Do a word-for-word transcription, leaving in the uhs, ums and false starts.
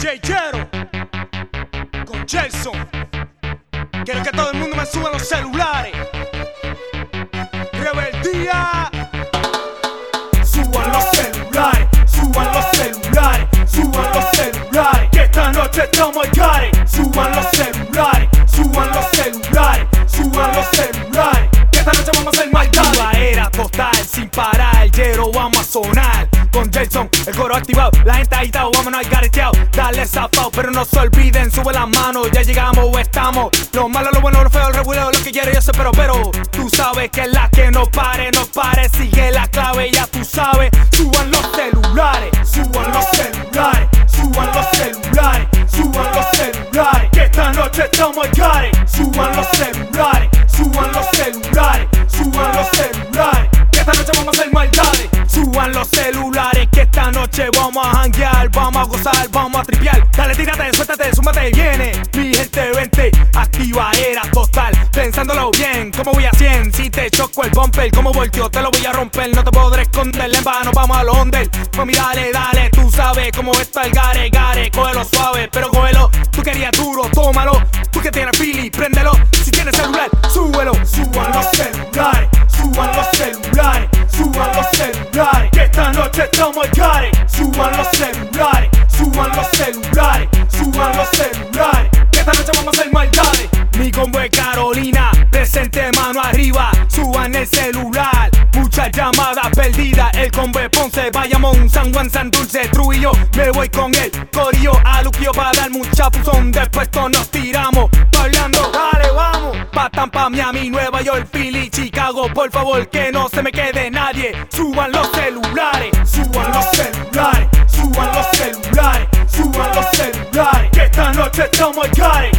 D J Jero con Jason. Quiero que todo el mundo me suba los celulares. Rebeldía. Suban los celulares, suban los celulares, suban los celulares, que esta noche estamos al gare. Suban los celulares, suban los celulares, suban los celulares, que esta noche vamos a hacer maldades. La era total, sin parar, Jero vamos a sonar. Con Jason, el coro activado, la gente agitado, vámonos al gareteado. Dale zafao, pero no se olviden, sube las manos, ya llegamos o estamos. Lo malo, lo bueno, lo feo, el regulado, lo que quiero yo sé, pero, pero tú sabes que es la que no pare, no pare, sigue la clave, ya tú sabes. Suban los celulares, suban los celulares, suban los celulares, suban los celulares, que esta noche estamos al gare. Suban los celulares, suban los celulares, suban los celulares, que esta noche vamos a hacer maldades. Suban los celulares, que esta noche vamos a janguear, vamos a gozar, vamos a tripear. Dale, tírate, suéltate, súmate, viene. Mi gente, vente, activa era total. Pensándolo bien, ¿cómo voy a cien? Si te choco el bumper, como volteo, te lo voy a romper. No te podré esconder, en vano, vamos a Londres. Mami, dale, dale, tú sabes cómo está el gare, gare. Cógelo suave, pero cógelo. Tú querías duro, tómalo. Tú que tienes pili, préndelo. Si tienes celular, súbelo. Suban los celulares, suban los celulares, suban los celulares, que esta noche estamos al gare. Suban los celulares, suban los celulares, suban los celulares, que esta noche vamos a hacer maldades. Mi combo es Carolina, presente mano arriba, suban el celular. Muchas llamadas perdidas, el combo es Ponce, Bayamón, San Juan, San Dulce, Trujillo. Me voy con el corillo a Luquillo para dar mucha puzón. Después todos nos tiramos, bailando, dale, vamos. Pa' Tampa, Miami, Nueva York, Philly, Chicago. Por favor, que no se me quede nadie. Suban los celulares, suban los celulares, suban los celulares, suban los celulares, que esta noche estamos al gare.